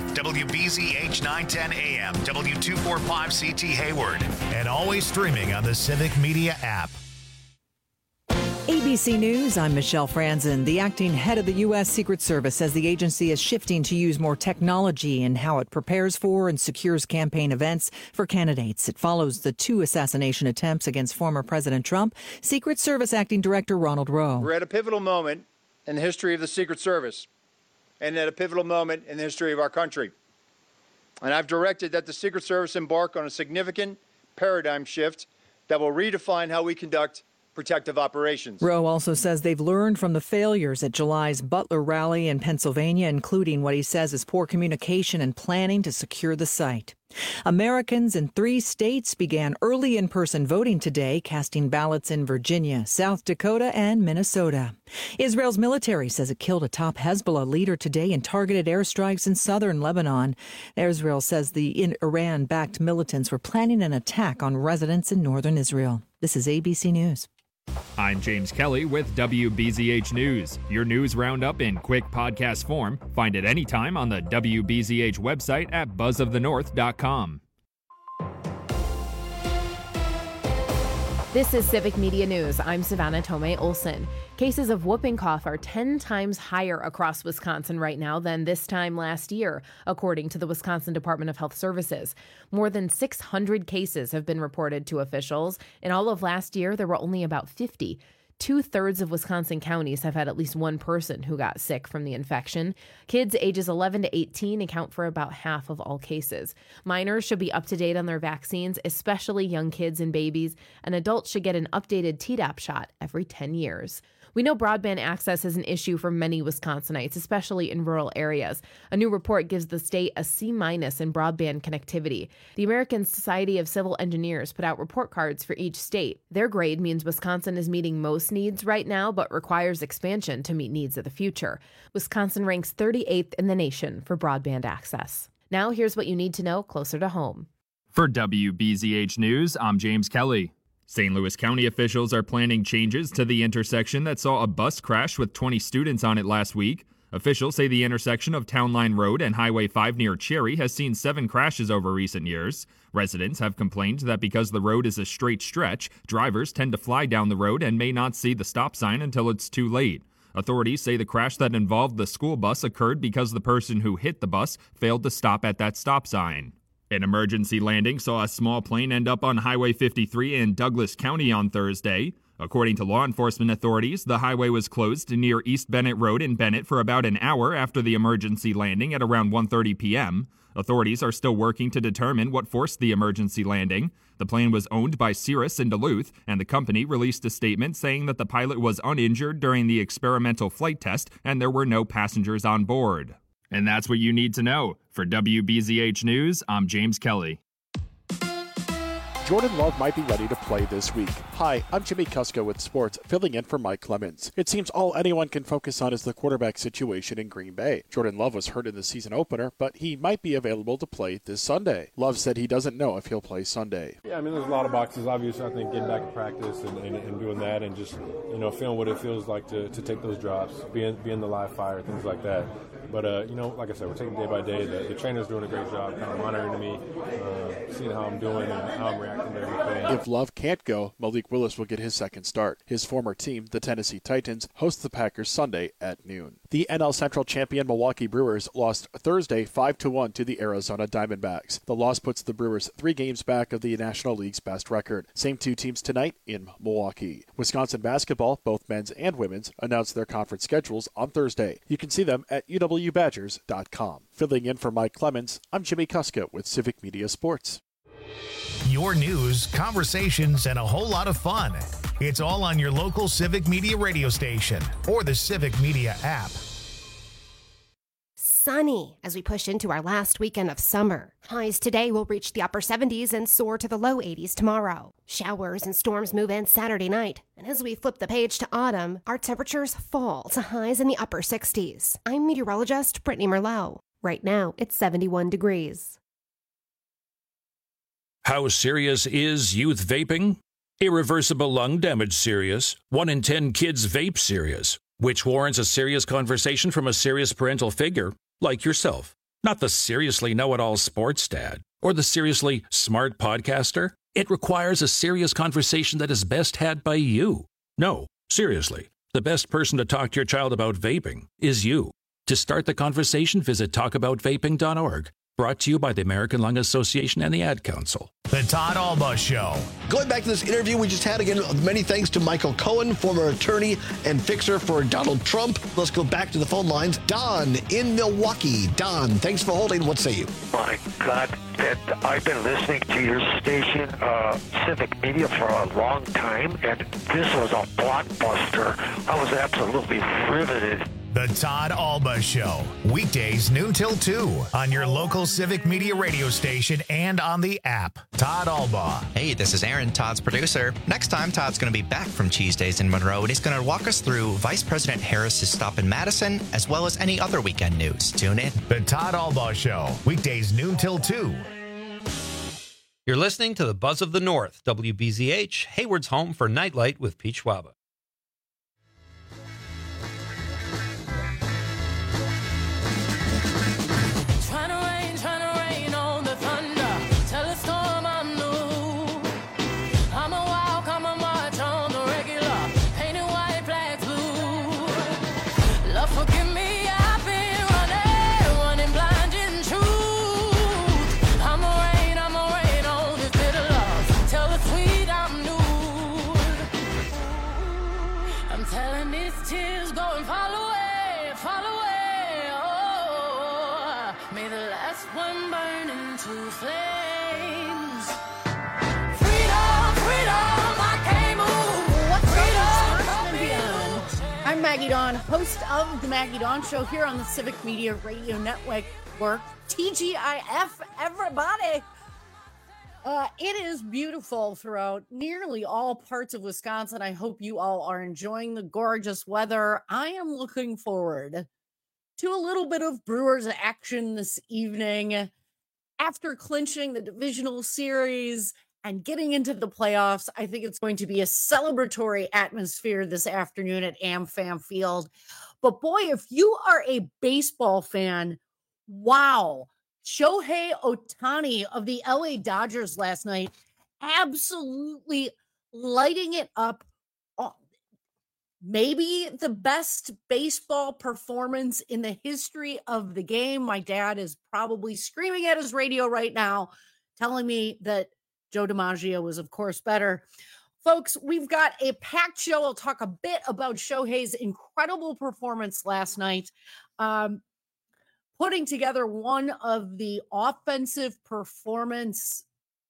WBZH 910 AM, W245CT Hayward, and always streaming on the Civic Media app. ABC News, I'm Michelle Franzen. The acting head of the U.S. Secret Service says the agency is shifting to use more technology in how it prepares for and secures campaign events for candidates. It follows the 2 assassination attempts against former President Trump. Secret Service Acting Director Ronald Rowe. We're at a pivotal moment in the history of the Secret Service and at a pivotal moment in the history of our country. And I've directed that the Secret Service embark on a significant paradigm shift that will redefine how we conduct protective operations. Rowe also says they've learned from the failures at July's Butler rally in Pennsylvania, including what he says is poor communication and planning to secure the site. Americans in 3 states began early in-person voting today, casting ballots in Virginia, South Dakota, and Minnesota. Israel's military says it killed a top Hezbollah leader today in targeted airstrikes in southern Lebanon. Israel says the Iran-backed militants were planning an attack on residents in northern Israel. This is ABC News. I'm James Kelly with WBZH News. Your news roundup in quick podcast form. Find it anytime on the WBZH website at buzzofthenorth.com. This is Civic Media News. I'm Savannah Tomei Olson. Cases of whooping cough are 10 times higher across Wisconsin right now than this time last year, according to the Wisconsin Department of Health Services. More than 600 cases have been reported to officials. In all of last year, there were only about 50. 2/3 of Wisconsin counties have had at least one person who got sick from the infection. Kids ages 11 to 18 account for about half of all cases. Minors should be up to date on their vaccines, especially young kids and babies, and adults should get an updated Tdap shot every 10 years. We know broadband access is an issue for many Wisconsinites, especially in rural areas. A new report gives the state a C- in broadband connectivity. The American Society of Civil Engineers put out report cards for each state. Their grade means Wisconsin is meeting most needs right now, but requires expansion to meet needs of the future. Wisconsin ranks 38th in the nation for broadband access. Now here's what you need to know closer to home. For WBZH News, I'm James Kelly. St. Louis County officials are planning changes to the intersection that saw a bus crash with 20 students on it last week. Officials say the intersection of Town Line Road and Highway 5 near Cherry has seen 7 crashes over recent years. Residents have complained that because the road is a straight stretch, drivers tend to fly down the road and may not see the stop sign until it's too late. Authorities say the crash that involved the school bus occurred because the person who hit the bus failed to stop at that stop sign. An emergency landing saw a small plane end up on Highway 53 in Douglas County on Thursday. According to law enforcement authorities, the highway was closed near East Bennett Road in Bennett for about an hour after the emergency landing at around 1:30 p.m. Authorities are still working to determine what forced the emergency landing. The plane was owned by Cirrus in Duluth, and the company released a statement saying that the pilot was uninjured during the experimental flight test and there were no passengers on board. And that's what you need to know. For WBZH News, I'm James Kelly. Jordan Love might be ready to play this week. Hi, I'm Jimmy Kusko with sports, filling in for Mike Clemens. It seems all anyone can focus on is the quarterback situation in Green Bay. Jordan Love was hurt in the season opener, but he might be available to play this Sunday. Love said he doesn't know if he'll play Sunday. Yeah, I mean, there's a lot of boxes. Obviously, I think getting back to practice and doing that and just, feeling what it feels like to take those drops, be in the live fire, things like that. But, like I said, we're taking day by day. The trainer's doing a great job kind of monitoring me, seeing how I'm doing and how I'm reacting to everything. If Love can't go, Malik Willis will get his second start. His former team, the Tennessee Titans, host the Packers Sunday at noon. The NL Central champion Milwaukee Brewers lost Thursday 5-1 to the Arizona Diamondbacks. The loss puts the Brewers 3 games back of the National League's best record. Same 2 teams tonight in Milwaukee. Wisconsin basketball, both men's and women's, announced their conference schedules on Thursday. You can see them at uwbadgers.com. Filling in for Mike Clemens, I'm Jimmy Kuska with Civic Media Sports. Your news, conversations, and a whole lot of fun. It's all on your local Civic Media radio station or the Civic Media app. Sunny as we push into our last weekend of summer. Highs today will reach the upper 70s and soar to the low 80s tomorrow. Showers and storms move in Saturday night. And as we flip the page to autumn, our temperatures fall to highs in the upper 60s. I'm meteorologist Brittany Merlot. Right now, it's 71 degrees. How serious is youth vaping? Irreversible lung damage serious. 1 in 10 kids vape serious, which warrants a serious conversation from a serious parental figure like yourself. Not the seriously know-it-all sports dad or the seriously smart podcaster. It requires a serious conversation that is best had by you. No, seriously, the best person to talk to your child about vaping is you. To start the conversation, visit talkaboutvaping.org. Brought to you by the American Lung Association and the Ad Council. The Todd Alba Show. Going back to this interview we just had, again, many thanks to Michael Cohen, former attorney and fixer for Donald Trump. Let's go back to the phone lines. Don in Milwaukee. Don, thanks for holding. What say you? My God, I've been listening to your station, Civic Media, for a long time, and this was a blockbuster. I was absolutely riveted. The Todd Alba Show. Weekdays noon till 2 on your local Civic Media radio station and on the app. Todd Alba. Hey, this is Aaron, Todd's producer. Next time, Todd's going to be back from Cheese Days in Monroe, and he's going to walk us through Vice President Harris's stop in Madison, as well as any other weekend news. Tune in. The Todd Alba Show. Weekdays noon till 2. You're listening to the Buzz of the North, WBZH, Hayward's home for Nightlight with Pete Schwaba. Maggie Dawn, host of the Maggie Dawn Show here on the Civic Media Radio Network, TGIF, everybody. It is beautiful throughout nearly all parts of Wisconsin. I hope you all are enjoying the gorgeous weather. I am looking forward to a little bit of Brewers action this evening. After clinching the divisional series and getting into the playoffs, I think it's going to be a celebratory atmosphere this afternoon at AmFam Field. But boy, if you are a baseball fan, wow. Shohei Ohtani of the LA Dodgers last night, absolutely lighting it up. Maybe the best baseball performance in the history of the game. My dad is probably screaming at his radio right now, telling me that Joe DiMaggio was, of course, better. Folks, we've got a packed show. I'll talk a bit about Shohei's incredible performance last night, putting together one of the offensive performances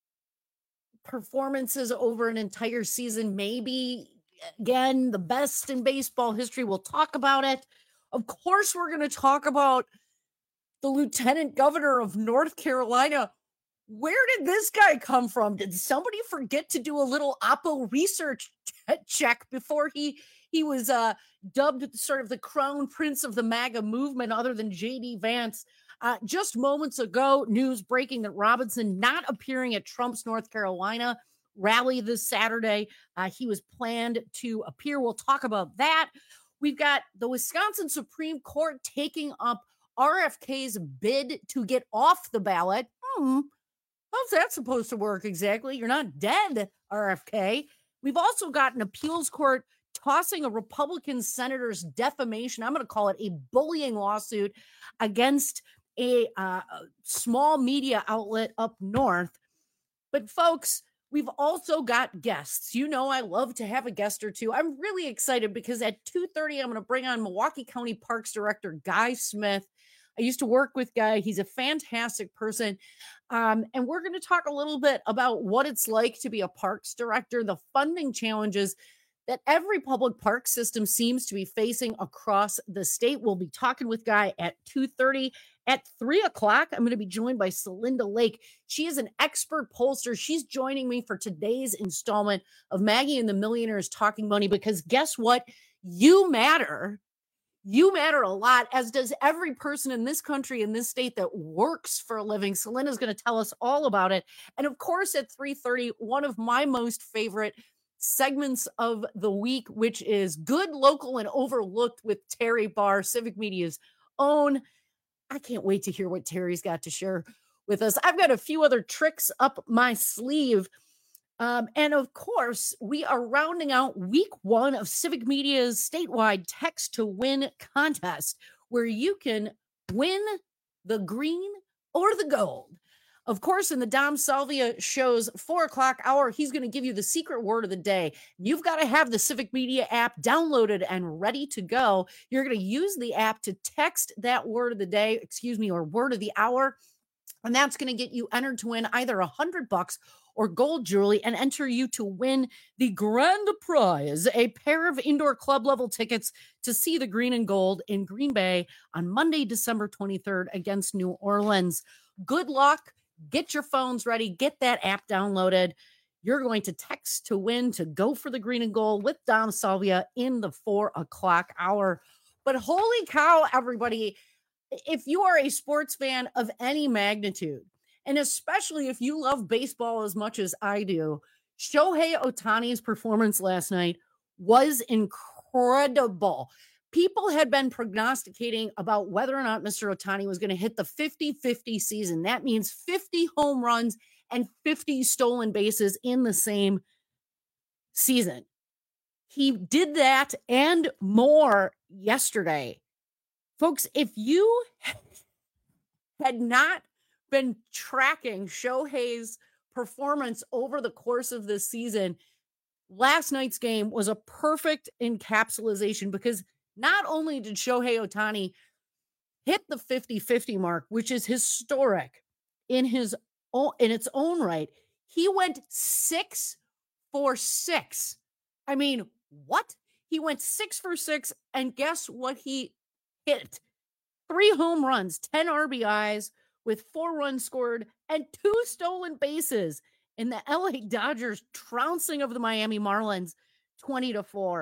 over an entire season, maybe, again, the best in baseball history. We'll talk about it. Of course, we're going to talk about the lieutenant governor of North Carolina. Where did this guy come from? Did somebody forget to do a little Oppo research check before he was dubbed sort of the crown prince of the MAGA movement, other than J.D. Vance? Just moments ago, news breaking that Robinson not appearing at Trump's North Carolina rally this Saturday. He was planned to appear. We'll talk about that. We've got the Wisconsin Supreme Court taking up RFK's bid to get off the ballot. How's that supposed to work exactly? You're not dead, RFK. We've also got an appeals court tossing a Republican senator's defamation, I'm going to call it a bullying lawsuit, against a small media outlet up north. But folks, we've also got guests. You know, I love to have a guest or two. I'm really excited because at 2:30, I'm going to bring on Milwaukee County Parks Director Guy Smith. I used to work with Guy. He's a fantastic person. And we're going to talk a little bit about what it's like to be a parks director, the funding challenges that every public park system seems to be facing across the state. We'll be talking with Guy at 2:30. At 3 o'clock, I'm going to be joined by Celinda Lake. She is an expert pollster. She's joining me for today's installment of Maggie and the Millionaires Talking Money, because guess what? You matter. You matter a lot, as does every person in this country, in this state, that works for a living. Celinda's going to tell us all about it. And of course, at 3:30, one of my most favorite segments of the week, which is Good, Local, and Overlooked with Terry Barr, Civic Media's own. I can't wait to hear what Terry's got to share with us. I've got a few other tricks up my sleeve. And of course, we are rounding out week 1 of Civic Media's statewide Text to Win contest, where you can win the green or the gold. Of course, in the Dom Salvia show's 4 o'clock hour, he's going to give you the secret word of the day. You've got to have the Civic Media app downloaded and ready to go. You're going to use the app to text that word of the day, or word of the hour. And that's going to get you entered to win either $100 or gold jewelry and enter you to win the grand prize, a pair of indoor club level tickets to see the green and gold in Green Bay on Monday, December 23rd against New Orleans. Good luck. Get your phones ready. Get that app downloaded. You're going to text to win to go for the green and gold with Dom Salvia in the 4 o'clock hour. But holy cow, everybody, if you are a sports fan of any magnitude, and especially if you love baseball as much as I do, Shohei Ohtani's performance last night was incredible. People had been prognosticating about whether or not Mr. Ohtani was going to hit the 50-50 season. That means 50 home runs and 50 stolen bases in the same season. He did that and more yesterday. Folks, if you had not been tracking Shohei's performance over the course of this season, last night's game was a perfect encapsulation, because not only did Shohei Ohtani hit the 50-50 mark, which is historic in its own right, he went 6 for 6. I mean, what? He went 6 for 6, and guess what he hit? 3 home runs, 10 RBIs with 4 runs scored and 2 stolen bases in the LA Dodgers trouncing of the Miami Marlins 20-4.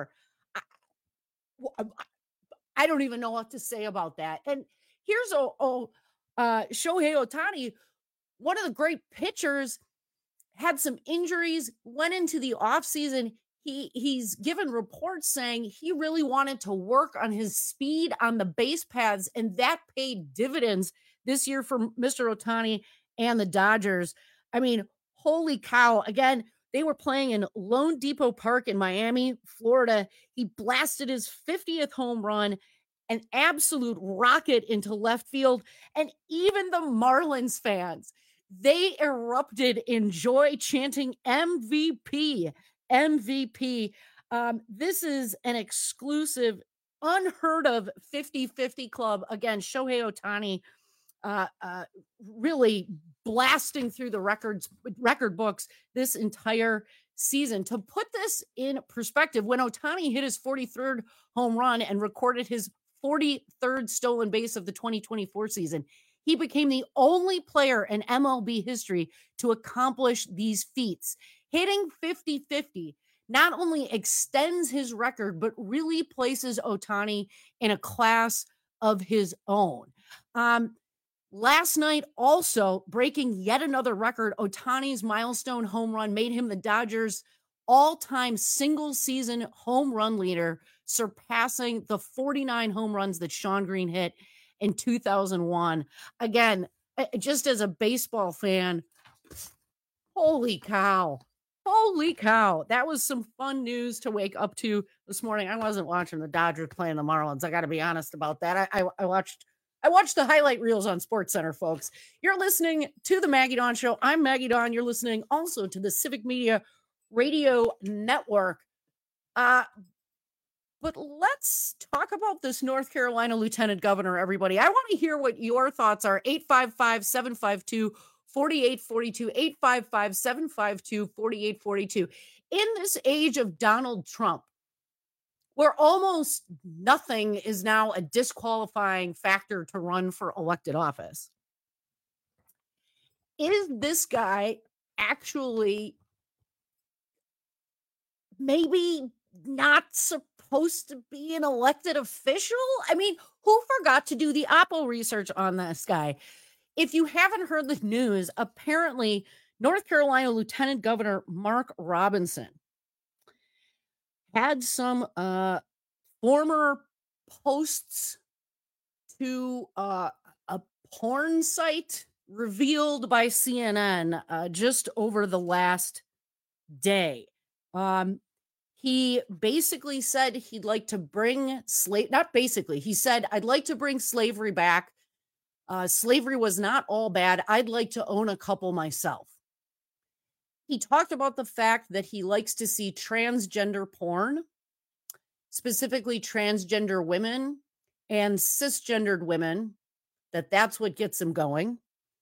I don't even know what to say about that. And here's Shohei Ohtani, one of the great pitchers, had some injuries, went into the offseason. He's given reports saying he really wanted to work on his speed on the base paths, and that paid dividends this year for Mr. Ohtani and the Dodgers. I mean, holy cow. Again, they were playing in Lone Depot Park in Miami, Florida. He blasted his 50th home run, an absolute rocket into left field. And even the Marlins fans, they erupted in joy, chanting MVP, MVP. This is an exclusive, unheard of 50-50 club. Again, Shohei Ohtani really blasting through the record books this entire season. To put this in perspective, when Ohtani hit his 43rd home run and recorded his 43rd stolen base of the 2024 season, he became the only player in MLB history to accomplish these feats. Hitting 50-50 not only extends his record, but really places Ohtani in a class of his own. Last night, also breaking yet another record, Ohtani's milestone home run made him the Dodgers' all-time single-season home run leader, surpassing the 49 home runs that Shawn Green hit in 2001. Again, just as a baseball fan, holy cow. Holy cow. That was some fun news to wake up to this morning. I wasn't watching the Dodgers playing the Marlins. I got to be honest about that. I watched the highlight reels on SportsCenter, folks. You're listening to the Maggie Dawn Show. I'm Maggie Dawn. You're listening also to the Civic Media Radio Network. But let's talk about this North Carolina Lieutenant Governor, everybody. I want to hear what your thoughts are. 855-752-4842, 855-752-4842. In this age of Donald Trump, where almost nothing is now a disqualifying factor to run for elected office, is this guy actually maybe not supposed to be an elected official? I mean, who forgot to do the Oppo research on this guy? If you haven't heard the news, apparently North Carolina Lieutenant Governor Mark Robinson had some former posts to porn site revealed by CNN just over the last day. He basically said he'd like to bring he said, I'd like to bring slavery back. Slavery was not all bad. I'd like to own a couple myself. He talked about the fact that he likes to see transgender porn, specifically transgender women and cisgendered women, that's what gets him going.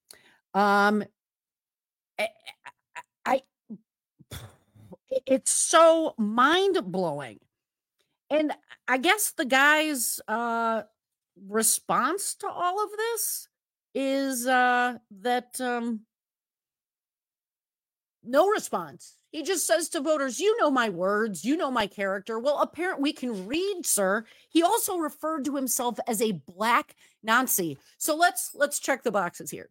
It's so mind-blowing. And I guess the guy's response to all of this is that no response. He just says to voters, you know my words, you know my character. Well, apparently we can read, sir. He also referred to himself as a black Nazi. So let's check the boxes here.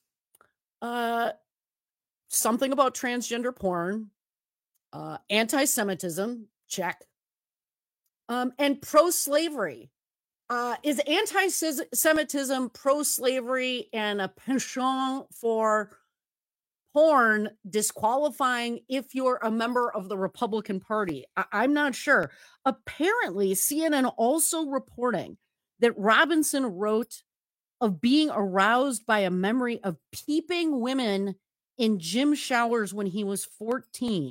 Something about transgender porn, anti-Semitism, check. And pro-slavery. Is anti-Semitism, pro-slavery, and a penchant for porn disqualifying if you're a member of the Republican Party? I'm not sure. Apparently, CNN also reporting that Robinson wrote of being aroused by a memory of peeping women in gym showers when he was 14.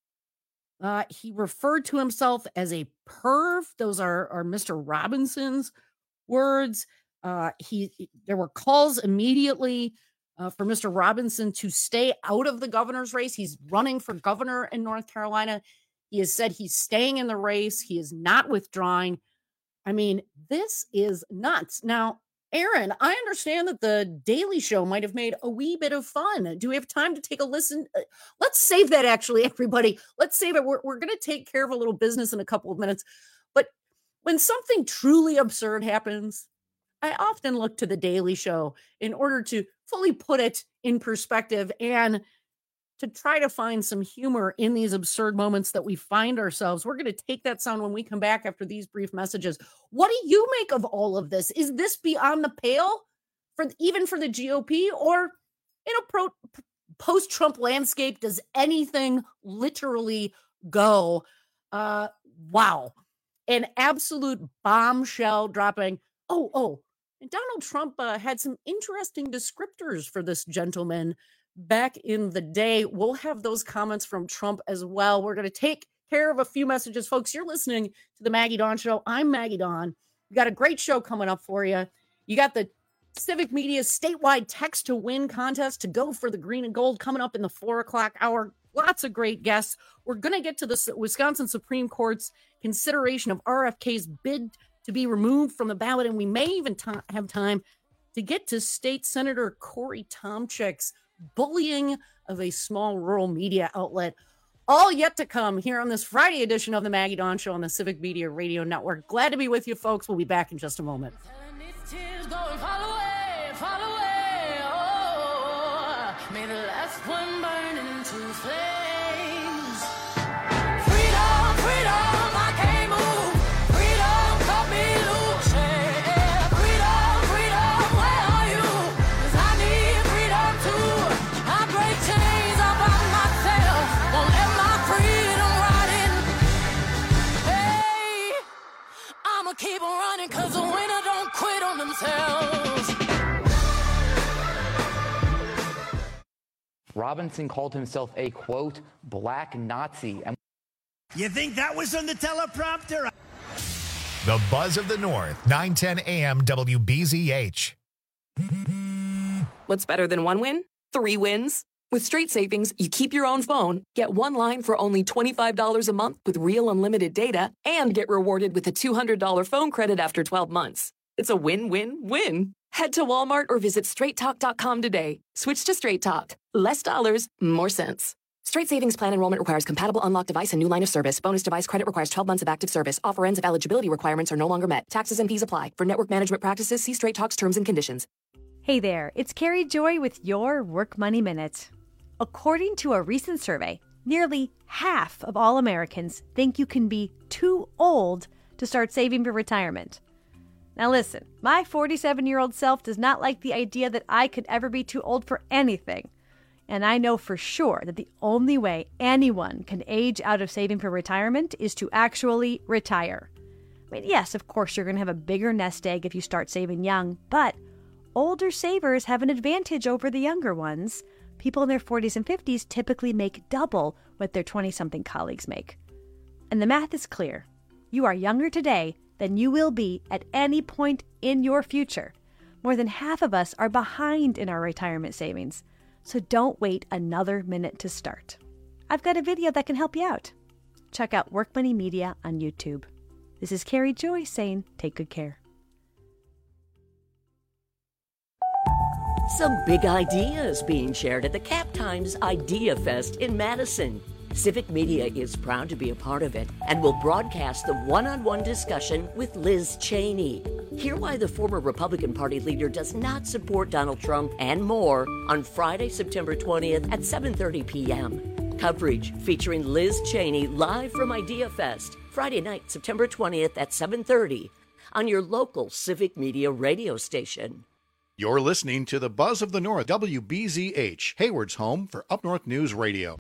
He referred to himself as a perv. Those are Mr. Robinson's words. There were calls immediately for Mr. Robinson to stay out of the governor's race. He's running for governor in North Carolina. He has said he's staying in the race. He is not withdrawing. I mean, this is nuts. Now, Aaron, I understand that the Daily Show might have made a wee bit of fun. Do we have time to take a listen? Let's save that, actually, everybody. Let's save it. We're going to take care of a little business in a couple of minutes. But when something truly absurd happens, I often look to the Daily Show in order to fully put it in perspective and to try to find some humor in these absurd moments that we find ourselves. We're going to take that sound when we come back after these brief messages. What do you make of all of this? Is this beyond the pale even for the GOP, or in a post-Trump landscape, does anything literally go? Wow. An absolute bombshell dropping. Oh, and Donald Trump had some interesting descriptors for this gentleman back in the day. We'll have those comments from Trump as well. We're going to take care of a few messages. Folks, you're listening to the Maggie Dawn Show. I'm Maggie Dawn. We got a great show coming up for you. You got the Civic Media statewide text to win contest to go for the green and gold coming up in the 4:00 hour. Lots of great guests. We're going to get to the Wisconsin Supreme Court's consideration of RFK's bid to be removed from the ballot. And we may even have time to get to State Senator Corey Tomczyk's bullying of a small rural media outlet. All yet to come here on this Friday edition of the Maggie Dawn Show on the Civic Media Radio Network. Glad to be with you, folks. We'll be back in just a moment. May the last one burn into flames. Freedom, freedom, I can't move. Freedom, cut me loose. Yeah. Freedom, freedom, where are you? 'Cause I need freedom too. I break chains all by myself. Won't let my freedom rot in. Hey, I'ma keep on running 'cause the winner don't quit on themselves. Robinson called himself a, quote, black Nazi. You think that was on the teleprompter? The Buzz of the North, 910 AM WBZH. What's better than one win? 3 wins. With Straight Savings, you keep your own phone, get one line for only $25 a month with real unlimited data, and get rewarded with a $200 phone credit after 12 months. It's a win-win-win. Head to Walmart or visit straighttalk.com today. Switch to Straight Talk. Less dollars, more sense. Straight Savings Plan enrollment requires compatible unlocked device and new line of service. Bonus device credit requires 12 months of active service. Offer ends if eligibility requirements are no longer met. Taxes and fees apply. For network management practices, see Straight Talk's terms and conditions. Hey there, it's Carrie Joy with your Work Money Minute. According to a recent survey, nearly half of all Americans think you can be too old to start saving for retirement. Now listen, my 47-year-old self does not like the idea that I could ever be too old for anything. And I know for sure that the only way anyone can age out of saving for retirement is to actually retire. I mean, yes, of course, you're going to have a bigger nest egg if you start saving young, but older savers have an advantage over the younger ones. People in their 40s and 50s typically make double what their 20-something colleagues make. And the math is clear. You are younger today than you will be at any point in your future. More than half of us are behind in our retirement savings, so don't wait another minute to start. I've got a video that can help you out. Check out Work Money Media on YouTube. This is Carrie Joy saying take good care. Some big ideas being shared at the Cap Times Idea Fest in Madison. Civic Media is proud to be a part of it and will broadcast the one-on-one discussion with Liz Cheney. Hear why the former Republican Party leader does not support Donald Trump and more on Friday, September 20th at 7:30 p.m. Coverage featuring Liz Cheney live from Idea Fest, Friday night, September 20th at 7:30 on your local Civic Media radio station. You're listening to the Buzz of the North, WBZH, Hayward's home for Up North News Radio.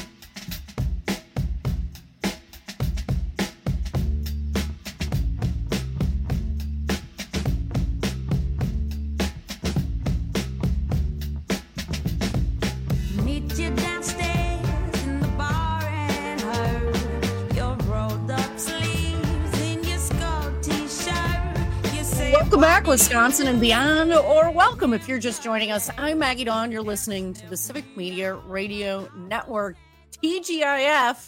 Welcome back, Wisconsin and beyond, or welcome if you're just joining us. I'm Maggie Dawn. You're listening to the Civic Media Radio Network, TGIF.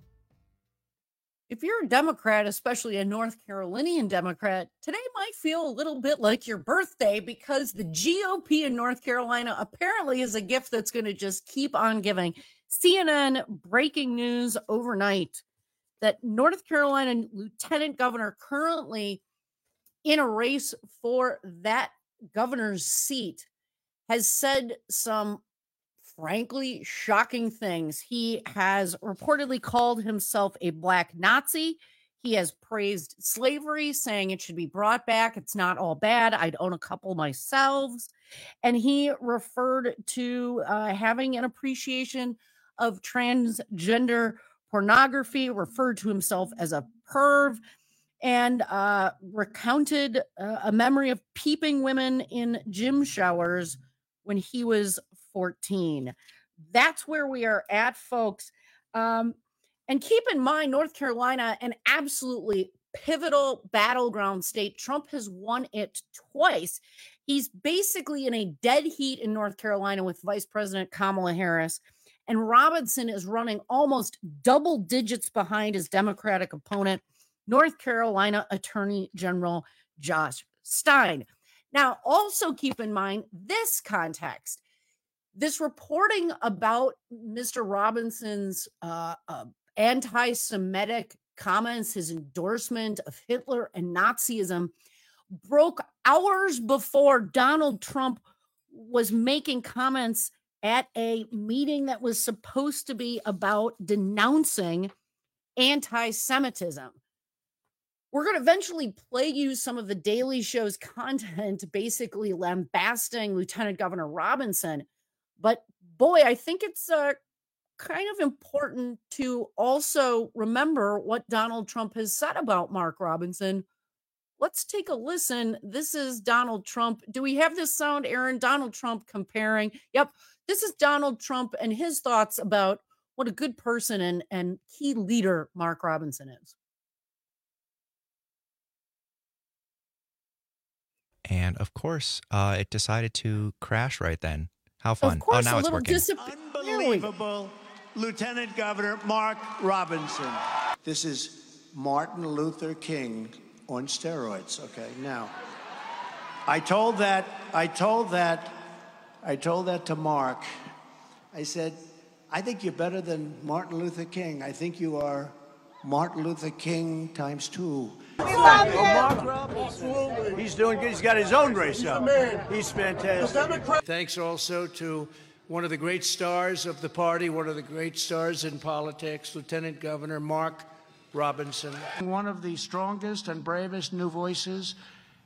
If you're a Democrat, especially a North Carolinian Democrat, today might feel a little bit like your birthday because the GOP in North Carolina apparently is a gift that's going to just keep on giving. CNN breaking news overnight that North Carolina Lieutenant Governor currently in a race for that governor's seat has said some frankly shocking things. He has reportedly called himself a black Nazi. He has praised slavery, saying it should be brought back. It's not all bad. I'd own a couple myself. And he referred to having an appreciation of transgender pornography, referred to himself as a perv, and recounted a memory of peeping women in gym showers when he was 14. That's where we are at, folks. And keep in mind, North Carolina, an absolutely pivotal battleground state. Trump has won it twice. He's basically in a dead heat in North Carolina with Vice President Kamala Harris. And Robinson is running almost double digits behind his Democratic opponent, North Carolina Attorney General Josh Stein. Now, also keep in mind this context. This reporting about Mr. Robinson's anti-Semitic comments, his endorsement of Hitler and Nazism, broke hours before Donald Trump was making comments at a meeting that was supposed to be about denouncing anti-Semitism. We're going to eventually play you some of the Daily Show's content, basically lambasting Lieutenant Governor Robinson. But boy, I think it's kind of important to also remember what Donald Trump has said about Mark Robinson. Let's take a listen. This is Donald Trump. Do we have this sound, Aaron? Donald Trump comparing. Yep. This is Donald Trump and his thoughts about what a good person and key leader Mark Robinson is. And of course, it decided to crash right then. How fun. Of course, now it's working. Unbelievable. Lieutenant Governor Mark Robinson. This is Martin Luther King on steroids. Okay, now, I told that to Mark. I said, I think you're better than Martin Luther King. I think you are Martin Luther King times 2. Mark Robinson. He's doing good. He's got his own race up. He's fantastic. Thanks also to one of the great stars of the party, one of the great stars in politics, Lieutenant Governor Mark Robinson. One of the strongest and bravest new voices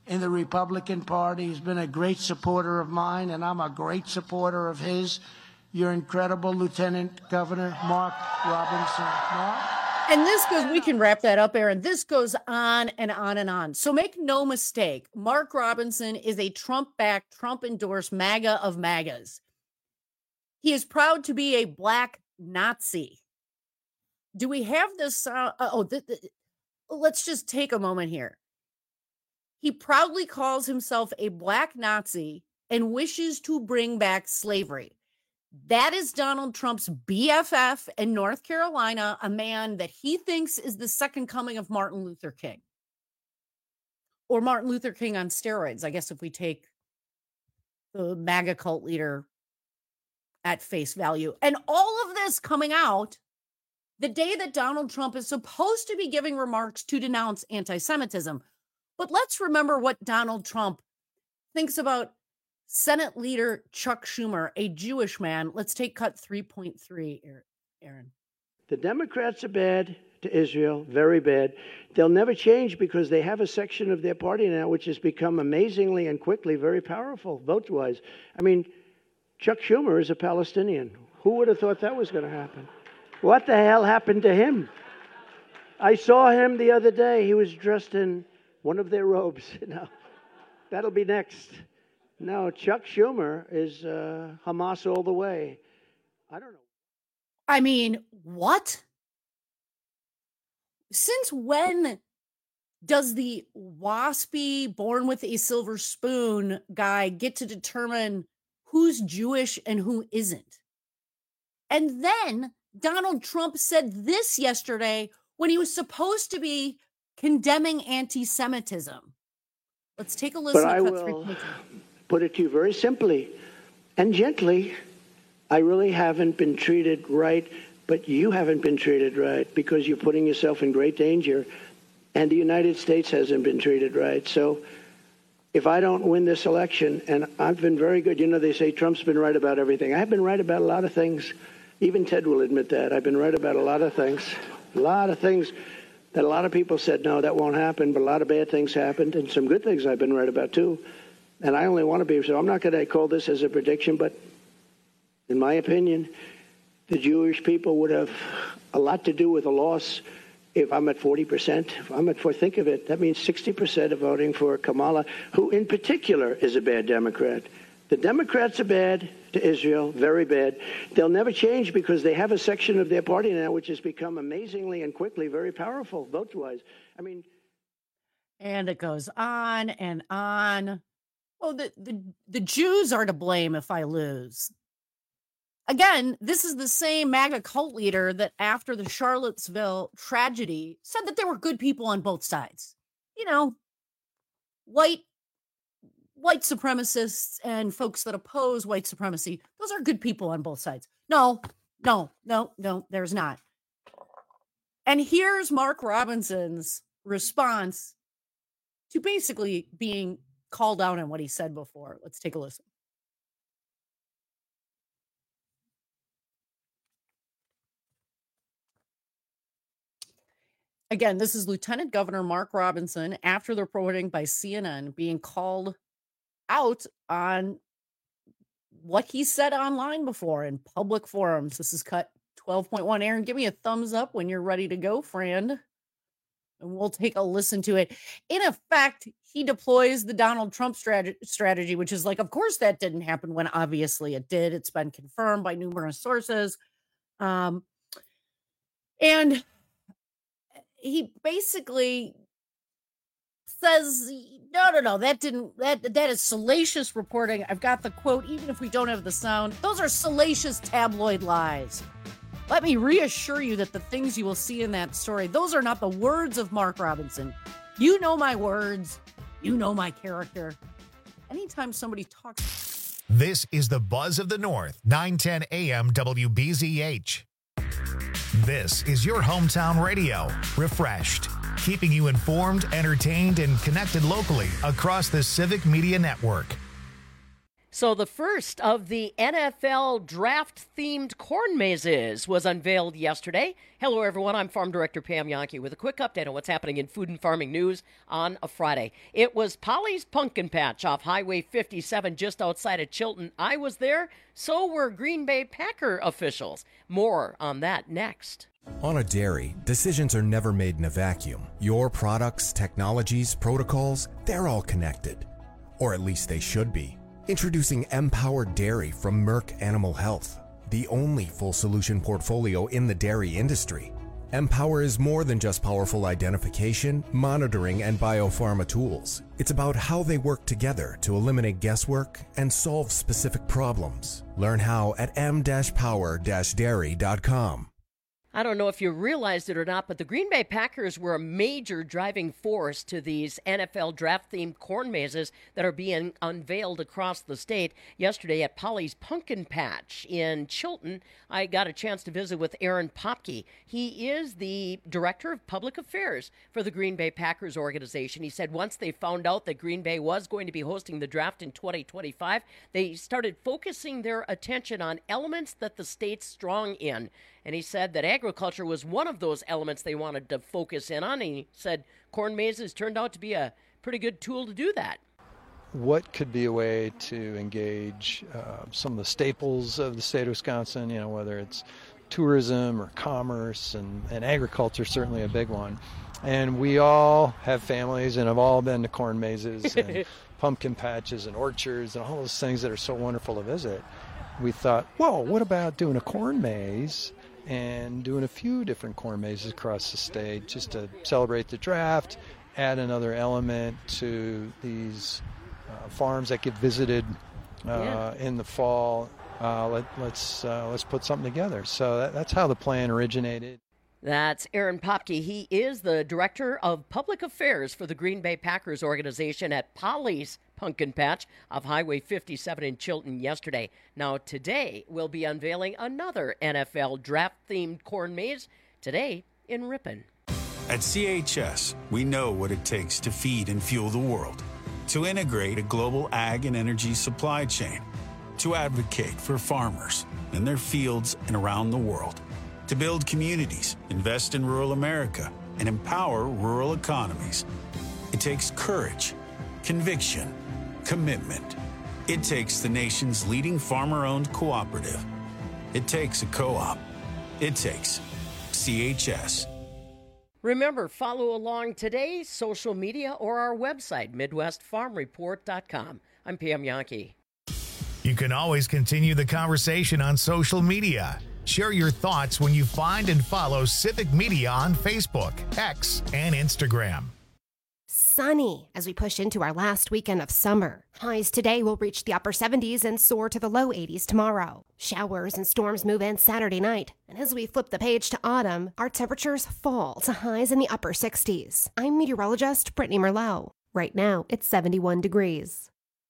in the Republican Party. He's been a great supporter of mine, and I'm a great supporter of his. Your incredible Lieutenant Governor, Mark Robinson. Mark? And this goes, we can wrap that up, Aaron. This goes on and on and on. So make no mistake, Mark Robinson is a Trump-backed, Trump-endorsed MAGA of MAGAs. He is proud to be a black Nazi. Do we have this? Let's just take a moment here. He proudly calls himself a black Nazi and wishes to bring back slavery. That is Donald Trump's BFF in North Carolina, a man that he thinks is the second coming of Martin Luther King. Or Martin Luther King on steroids, I guess, if we take the MAGA cult leader at face value. And all of this coming out the day that Donald Trump is supposed to be giving remarks to denounce anti-Semitism. But let's remember what Donald Trump thinks about Senate Leader Chuck Schumer, a Jewish man. Let's take cut 3.3, Aaron. The Democrats are bad to Israel, very bad. They'll never change because they have a section of their party now which has become amazingly and quickly very powerful, vote-wise. I mean, Chuck Schumer is a Palestinian. Who would have thought that was going to happen? What the hell happened to him? I saw him the other day. He was dressed in one of their robes. That'll be next. No, Chuck Schumer is Hamas all the way. I don't know. I mean, what? Since when does the waspy, born with a silver spoon guy get to determine who's Jewish and who isn't? And then Donald Trump said this yesterday when he was supposed to be condemning anti-Semitism. Let's take a listen. But I will put it to you very simply and gently. I really haven't been treated right, but you haven't been treated right because you're putting yourself in great danger, and the United States hasn't been treated right. So if I don't win this election, and I've been very good, they say Trump's been right about everything. I've been right about a lot of things. Even Ted will admit that. I've been right about a lot of things that a lot of people said, no, that won't happen, but a lot of bad things happened, and some good things I've been right about, too. And I only want to be, so I'm not going to call this as a prediction, but in my opinion, the Jewish people would have a lot to do with a loss if I'm at 40%. If I'm at 40%, think of it, that means 60% are voting for Kamala, who in particular is a bad Democrat. The Democrats are bad to Israel, very bad. They'll never change because they have a section of their party now which has become amazingly and quickly very powerful, vote-wise. I mean... And it goes on and on. Oh, the Jews are to blame if I lose. Again, this is the same MAGA cult leader that after the Charlottesville tragedy said that there were good people on both sides. White supremacists and folks that oppose white supremacy, those are good people on both sides. No, there's not. And here's Mark Robinson's response to basically being called out on what he said before. Let's take a listen. Again, this is Lieutenant Governor Mark Robinson after the reporting by CNN being called out on what he said online before in public forums. This is cut 12.1. Aaron, give me a thumbs up when you're ready to go, friend. And we'll take a listen to it. In effect, he deploys the Donald Trump strategy, which is like, of course that didn't happen when obviously it did. It's been confirmed by numerous sources. And he basically says, no, that is salacious reporting. I've got the quote, even if we don't have the sound. Those are salacious tabloid lies. Let me reassure you that the things you will see in that story, those are not the words of Mark Robinson. You know my words. You know my character. Anytime somebody talks. This is the Buzz of the North, 910 AM WBZH. This is your hometown radio, refreshed, keeping you informed, entertained, and connected locally across the Civic Media Network. So the first of the NFL draft-themed corn mazes was unveiled yesterday. Hello, everyone. I'm Farm Director Pam Yankee with a quick update on what's happening in food and farming news on a Friday. It was Polly's Pumpkin Patch off Highway 57 just outside of Chilton. I was there. So were Green Bay Packer officials. More on that next. On a dairy, decisions are never made in a vacuum. Your products, technologies, protocols, they're all connected. Or at least they should be. Introducing Empowered Dairy from Merck Animal Health, the only full solution portfolio in the dairy industry. Empower is more than just powerful identification, monitoring, and biopharma tools. It's about how they work together to eliminate guesswork and solve specific problems. Learn how at m-power-dairy.com. I don't know if you realized it or not, but the Green Bay Packers were a major driving force to these NFL draft-themed corn mazes that are being unveiled across the state. Yesterday at Polly's Pumpkin Patch in Chilton, I got a chance to visit with Aaron Popke. He is the Director of Public Affairs for the Green Bay Packers organization. He said once they found out that Green Bay was going to be hosting the draft in 2025, they started focusing their attention on elements that the state's strong in. And he said that agriculture was one of those elements they wanted to focus in on. And he said corn mazes turned out to be a pretty good tool to do that. What could be a way to engage some of the staples of the state of Wisconsin, whether it's tourism or commerce, and agriculture, certainly a big one. And we all have families and have all been to corn mazes and pumpkin patches and orchards and all those things that are so wonderful to visit. We thought, well, what about doing a corn maze and doing a few different corn mazes across the state just to celebrate the draft, add another element to these farms that get visited in the fall. Let's put something together. So that's how the plan originated. That's Aaron Popke. He is the Director of Public Affairs for the Green Bay Packers organization at Polly's Pumpkin Patch of Highway 57 in Chilton yesterday. Now, today we'll be unveiling another NFL draft-themed corn maze, today in Ripon. At CHS, we know what it takes to feed and fuel the world, to integrate a global ag and energy supply chain, to advocate for farmers in their fields and around the world, to build communities, invest in rural America, and empower rural economies. It takes courage, conviction, commitment. It takes the nation's leading farmer-owned cooperative. It takes a co-op. It takes CHS. Remember, follow along today, social media, or our website, MidwestFarmReport.com. I'm Pam Yankee. You can always continue the conversation on social media. Share your thoughts when you find and follow Civic Media on Facebook, X, and Instagram. Sunny as we push into our last weekend of summer. Highs today will reach the upper 70s and soar to the low 80s tomorrow. Showers and storms move in Saturday night. And as we flip the page to autumn, our temperatures fall to highs in the upper 60s. I'm meteorologist Brittany Merlot. Right now, it's 71 degrees.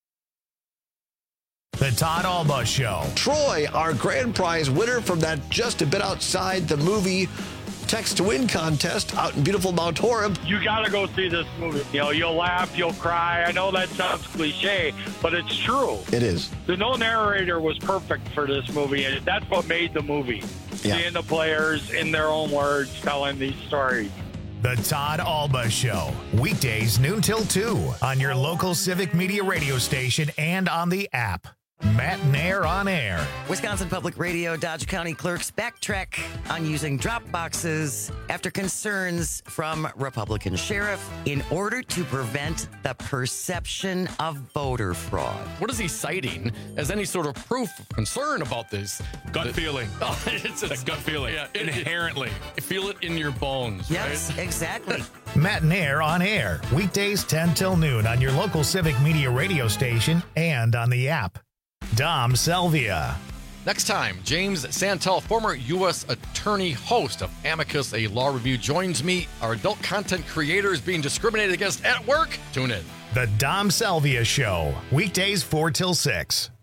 The Todd Alba Show. Troy, our grand prize winner from that Just a Bit Outside the Movie Text to Win contest out in beautiful Mount Horeb. You got to go see this movie. You'll laugh, you'll cry. I know that sounds cliche, but it's true. It is. The no narrator was perfect for this movie, and that's what made the movie. Yeah. Seeing the players in their own words telling these stories. The Todd Alba Show. Weekdays noon till 2 on your local Civic Media radio station and on the app. Matt Nair on air. Wisconsin Public Radio Dodge County clerks backtrack on using drop boxes after concerns from Republican sheriff in order to prevent the perception of voter fraud. What is he citing as any sort of proof of concern about this? Gut feeling. Oh, it's a gut feeling. Yeah, Inherently. Feel it in your bones. Yes, right? Exactly. Matt Nair on air. Weekdays 10 till noon on your local Civic Media radio station and on the app. Dom Selvia. Next time, James Santel, former U.S. attorney, host of Amicus, a law review, joins me. Are adult content creators being discriminated against at work? Tune in. The Dom Selvia Show. Weekdays 4 till 6.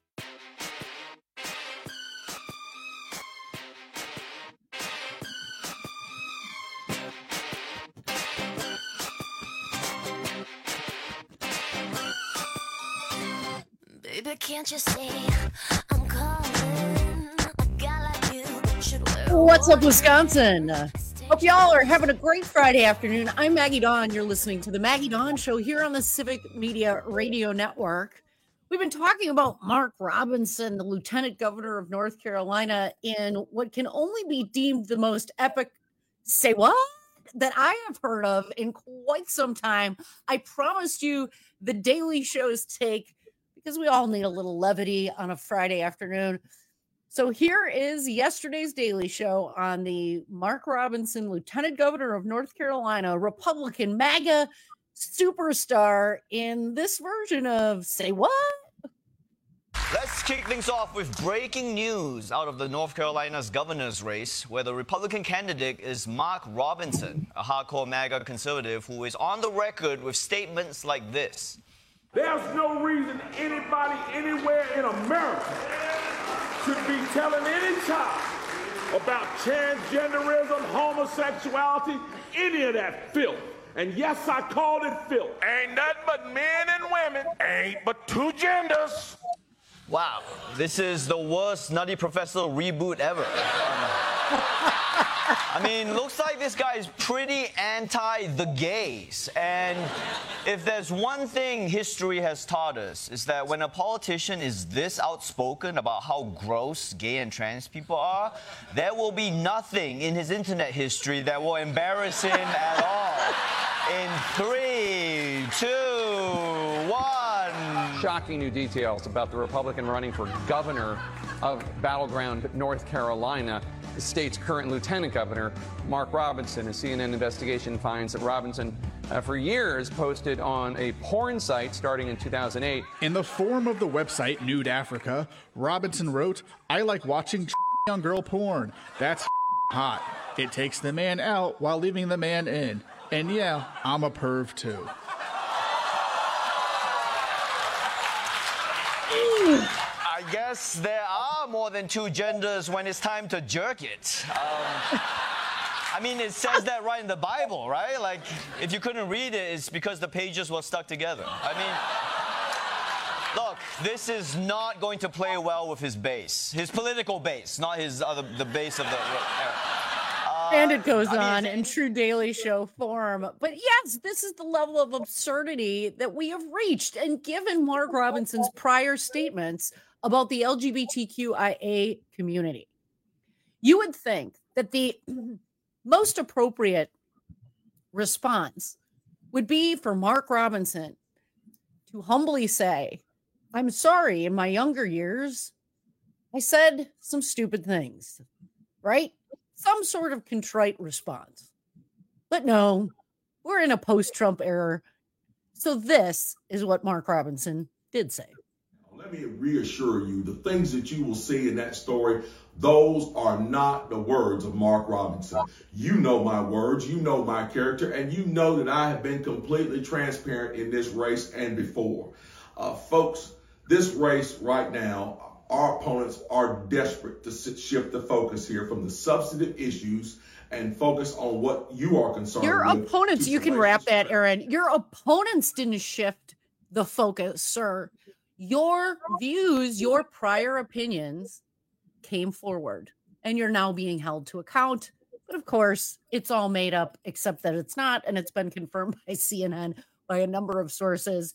Baby, can't you see I'm calling? A guy like you should wear. What's up, Wisconsin? Hope y'all are having a great Friday afternoon. I'm Maggie Dawn. You're listening to the Maggie Dawn Show here on the Civic Media Radio Network. We've been talking about Mark Robinson, the Lieutenant Governor of North Carolina, in what can only be deemed the most epic, say what, that I have heard of in quite some time. I promised you the Daily Show's take, because we all need a little levity on a Friday afternoon. So here is yesterday's Daily Show on the Mark Robinson, Lieutenant Governor of North Carolina, Republican MAGA superstar, in this version of Say What? Let's kick things off with breaking news out of the North Carolina's governor's race, where the Republican candidate is Mark Robinson, a hardcore MAGA conservative who is on the record with statements like this. There's no reason anybody anywhere in America should be telling any child about transgenderism, homosexuality, any of that filth. And yes, I called it filth. Ain't nothing but men and women. Ain't but two genders. Wow, this is the worst Nutty Professor reboot ever. I mean, looks like this guy is pretty anti the gays. And if there's one thing history has taught us, is that when a politician is this outspoken about how gross gay and trans people are, there will be nothing in his internet history that will embarrass him at all. In 3, 2, 1. Shocking new details about the Republican running for governor of battleground North Carolina. The state's current lieutenant governor, Mark Robinson. A CNN investigation finds that Robinson, for years, posted on a porn site starting in 2008. In the form of the website Nude Africa, Robinson wrote, "I like watching young girl porn. That's hot. It takes the man out while leaving the man in. And yeah, I'm a perv too." I guess there are more than two genders when it's time to jerk it. I mean, it says that right in the Bible, right? Like, if you couldn't read it, it's because the pages were stuck together. I mean, look, this is not going to play well with his base, his political base, not his the base of the. And it goes on in true Daily Show form. But yes, this is the level of absurdity that we have reached. And given Mark Robinson's prior statements about the LGBTQIA community, you would think that the most appropriate response would be for Mark Robinson to humbly say, "I'm sorry, in my younger years, I said some stupid things," right? Some sort of contrite response. But no, we're in a post-Trump era. So this is what Mark Robinson did say. Let me reassure you, the things that you will see in that story, those are not the words of Mark Robinson. You know my words, you know my character, and you know that I have been completely transparent in this race and before. Folks, this race right now, our opponents are desperate to shift the focus here from the substantive issues and focus on what you are concerned with. Your opponents, you can wrap that, Aaron. Your opponents didn't shift the focus, sir. Your views, your prior opinions came forward, and you're now being held to account. But of course, it's all made up, except that it's not, and it's been confirmed by CNN, by a number of sources.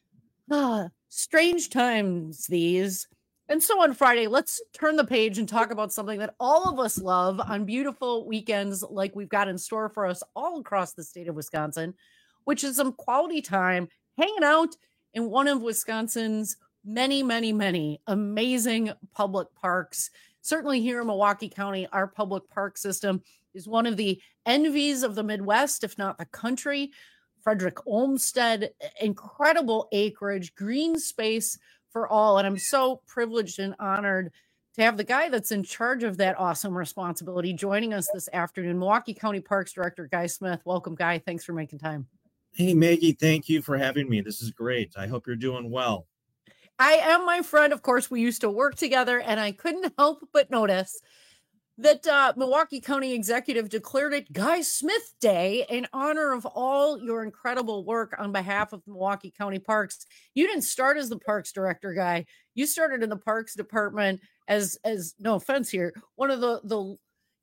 Strange times these. And so on Friday, let's turn the page and talk about something that all of us love on beautiful weekends like we've got in store for us all across the state of Wisconsin, which is some quality time hanging out in one of Wisconsin's many, many, many amazing public parks. Certainly here in Milwaukee County, our public park system is one of the envies of the Midwest, if not the country. Frederick Olmsted, incredible acreage, green space for all. And I'm so privileged and honored to have the guy that's in charge of that awesome responsibility joining us this afternoon, Milwaukee County Parks Director Guy Smith. Welcome, Guy. Thanks for making time. Hey, Maggie, thank you for having me. This is great. I hope you're doing well. I am, my friend. Of course, we used to work together, and I couldn't help but notice that Milwaukee County Executive declared it Guy Smith Day in honor of all your incredible work on behalf of Milwaukee County Parks. You didn't start as the Parks Director, Guy. You started in the Parks Department as no offense here, one of the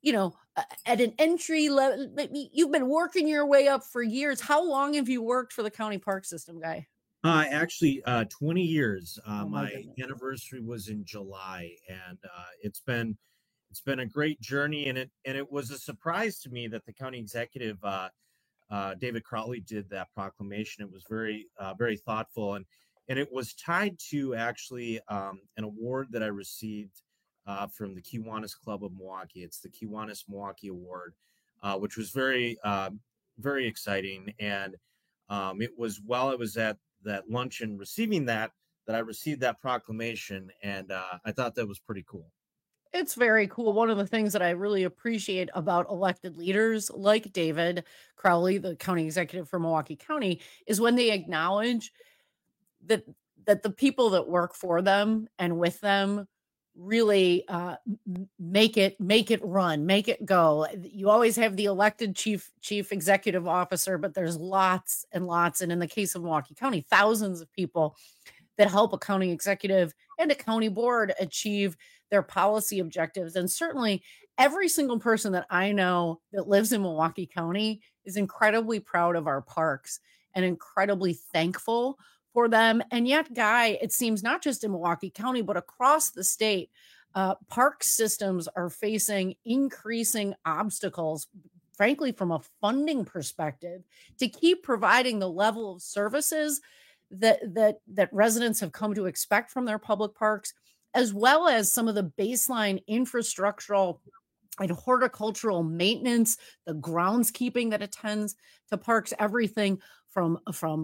at an entry level. You've been working your way up for years. How long have you worked for the county park system, Guy? Actually, 20 years. my My goodness. anniversary was in July, and it's been a great journey, and it was a surprise to me that the county executive, David Crowley, did that proclamation. It was very thoughtful, and it was tied to actually an award that I received from the Kiwanis Club of Milwaukee. It's the Kiwanis Milwaukee Award, which was very exciting, and it was while I was at that luncheon receiving that I received that proclamation, and I thought that was pretty cool. It's very cool. One of the things that I really appreciate about elected leaders like David Crowley, the county executive for Milwaukee County, is when they acknowledge that the people that work for them and with them really make it run, make it go. You always have the elected chief executive officer, but there's lots and lots, and in the case of Milwaukee County, thousands of people that help a county executive and a county board achieve their policy objectives. And certainly every single person that I know that lives in Milwaukee County is incredibly proud of our parks and incredibly thankful for them. And yet, Guy, it seems not just in Milwaukee County, but across the state, park systems are facing increasing obstacles, frankly, from a funding perspective, to keep providing the level of services that residents have come to expect from their public parks, as well as some of the baseline infrastructural and horticultural maintenance, the groundskeeping that attends to parks, everything from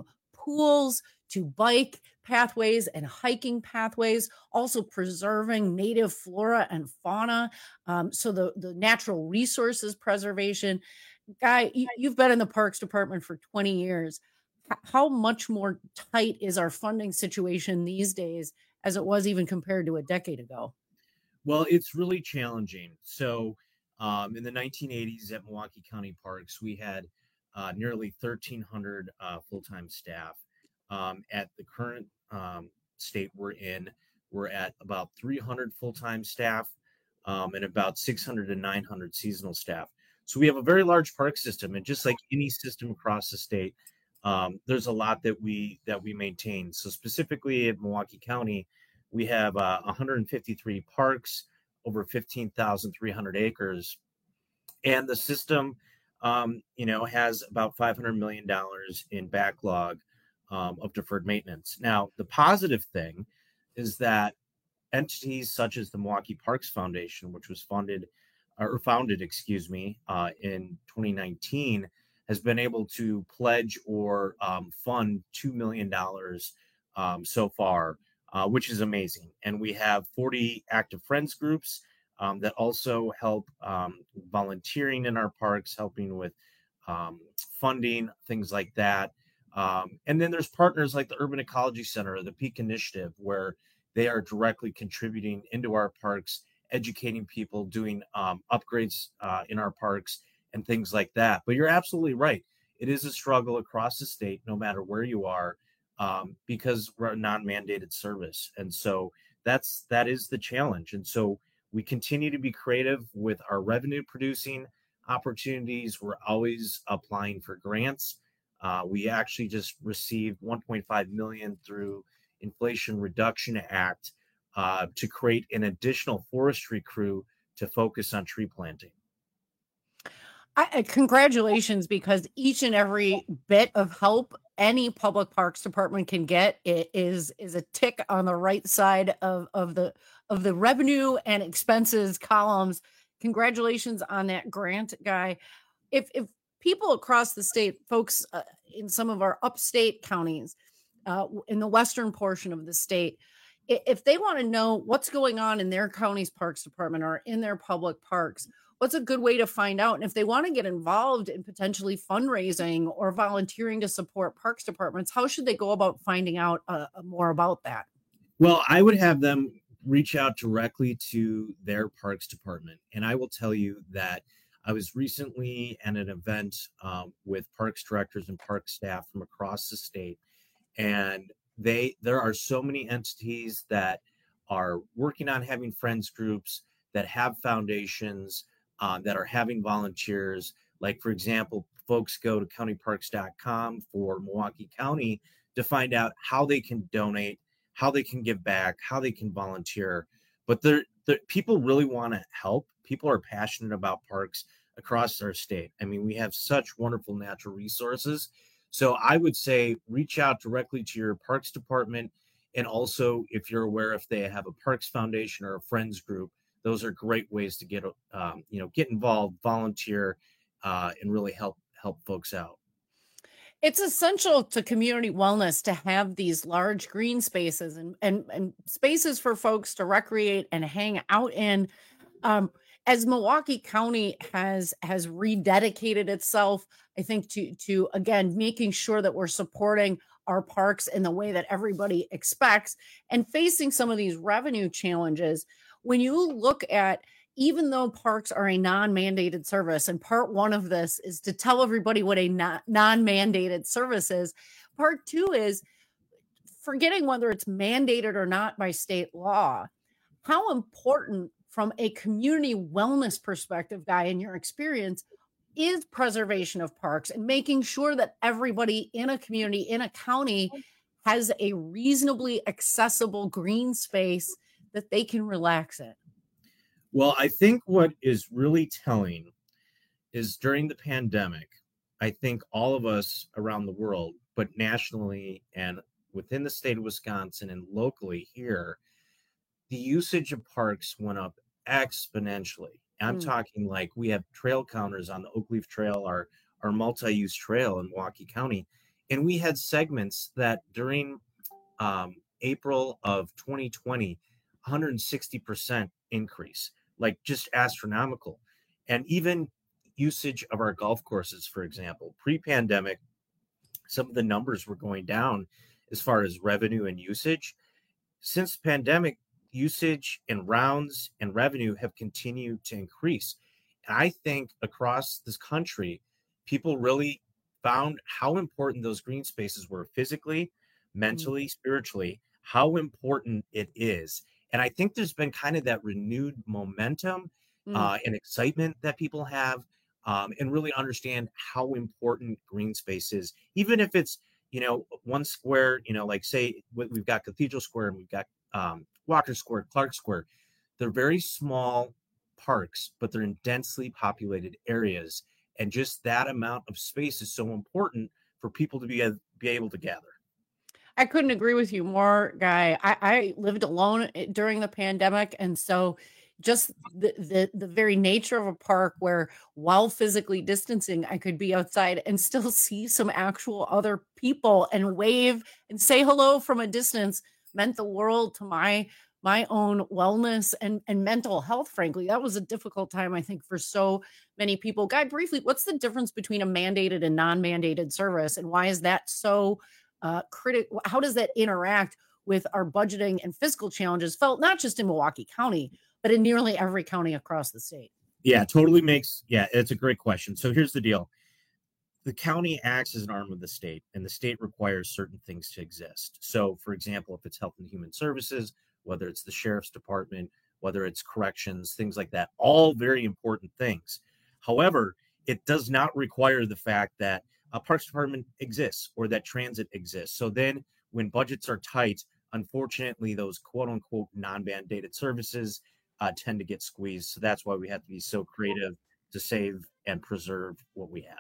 pools to bike pathways and hiking pathways, also preserving native flora and fauna. So the natural resources preservation. Guy, you've been in the Parks Department for 20 years. How much more tight is our funding situation these days as it was even compared to a decade ago? Well, it's really challenging. So in the 1980s at Milwaukee County Parks, we had nearly 1,300 full-time staff. At the current state we're in, we're at about 300 full-time staff and about 600 to 900 seasonal staff. So we have a very large park system, and just like any system across the state, there's a lot that we maintain. So specifically at Milwaukee County, we have 153 parks, over 15,300 acres, and the system, has about $500 million in backlog of deferred maintenance. Now, the positive thing is that entities such as the Milwaukee Parks Foundation, which was founded in 2019, has been able to pledge or fund $2 million so far, which is amazing. And we have 40 active friends groups that also help volunteering in our parks, helping with funding, things like that. And then there's partners like the Urban Ecology Center or the Peak Initiative, where they are directly contributing into our parks, educating people, doing upgrades in our parks and things like that. But you're absolutely right. It is a struggle across the state, no matter where you are, because we're a non-mandated service. And so that is the challenge. And so we continue to be creative with our revenue producing opportunities. We're always applying for grants. We actually just received $1.5 million through Inflation Reduction Act to create an additional forestry crew to focus on tree planting. Congratulations, because each and every bit of help any public parks department can get is a tick on the right side of the revenue and expenses columns. Congratulations on that grant, Guy. If people across the state, folks in some of our upstate counties, in the western portion of the state, if they want to know what's going on in their county's parks department or in their public parks, what's a good way to find out? And if they want to get involved in potentially fundraising or volunteering to support parks departments, how should they go about finding out more about that? Well, I would have them reach out directly to their parks department. And I will tell you that I was recently at an event with parks directors and park staff from across the state, and there are so many entities that are working on having friends groups, that have foundations, that are having volunteers. Like, for example, folks go to countyparks.com for Milwaukee County to find out how they can donate, how they can give back, how they can volunteer. But people really want to help. People are passionate about parks across our state. I mean, we have such wonderful natural resources. So I would say reach out directly to your parks department. And also, if you're aware if they have a parks foundation or a friends group, those are great ways to get involved, volunteer, and really help folks out. It's essential to community wellness to have these large green spaces and spaces for folks to recreate and hang out in. As Milwaukee County has rededicated itself, I think, to again making sure that we're supporting our parks in the way that everybody expects and facing some of these revenue challenges. When you look at, even though parks are a non-mandated service, and part one of this is to tell everybody what a non-mandated service is, part two is forgetting whether it's mandated or not by state law, how important from a community wellness perspective, Guy, in your experience, is preservation of parks and making sure that everybody in a community, in a county, has a reasonably accessible green space that they can relax in? Well, I think what is really telling is during the pandemic, I think all of us around the world, but nationally and within the state of Wisconsin and locally here, the usage of parks went up exponentially. I'm talking like we have trail counters on the Oakleaf Trail, our multi-use trail in Milwaukee County. And we had segments that during April of 2020, 160% increase, like just astronomical. And even usage of our golf courses, for example, pre-pandemic, some of the numbers were going down as far as revenue and usage. Since the pandemic, usage and rounds and revenue have continued to increase. And I think across this country, people really found how important those green spaces were physically, mentally, spiritually, how important it is. And I think there's been kind of that renewed momentum and excitement that people have, and really understand how important green space is, even if it's, one square, like say we've got Cathedral Square and we've got Walker Square, Clark Square. They're very small parks, but they're in densely populated areas. And just that amount of space is so important for people to be able to gather. I couldn't agree with you more, Guy. I lived alone during the pandemic. And so just the very nature of a park where, while physically distancing, I could be outside and still see some actual other people and wave and say hello from a distance meant the world to my own wellness and mental health. Frankly, that was a difficult time, I think, for so many people. Guy, briefly, what's the difference between a mandated and non-mandated service, and why is that so critical? How does that interact with our budgeting and fiscal challenges felt not just in Milwaukee County, but in nearly every county across the state? Yeah, it's a great question. So here's the deal. The county acts as an arm of the state, and the state requires certain things to exist. So, for example, if it's Health and Human Services, whether it's the Sheriff's Department, whether it's corrections, things like that, all very important things. However, it does not require the fact that a Parks Department exists or that transit exists. So then when budgets are tight, unfortunately, those quote unquote non-mandated services tend to get squeezed. So that's why we have to be so creative to save and preserve what we have.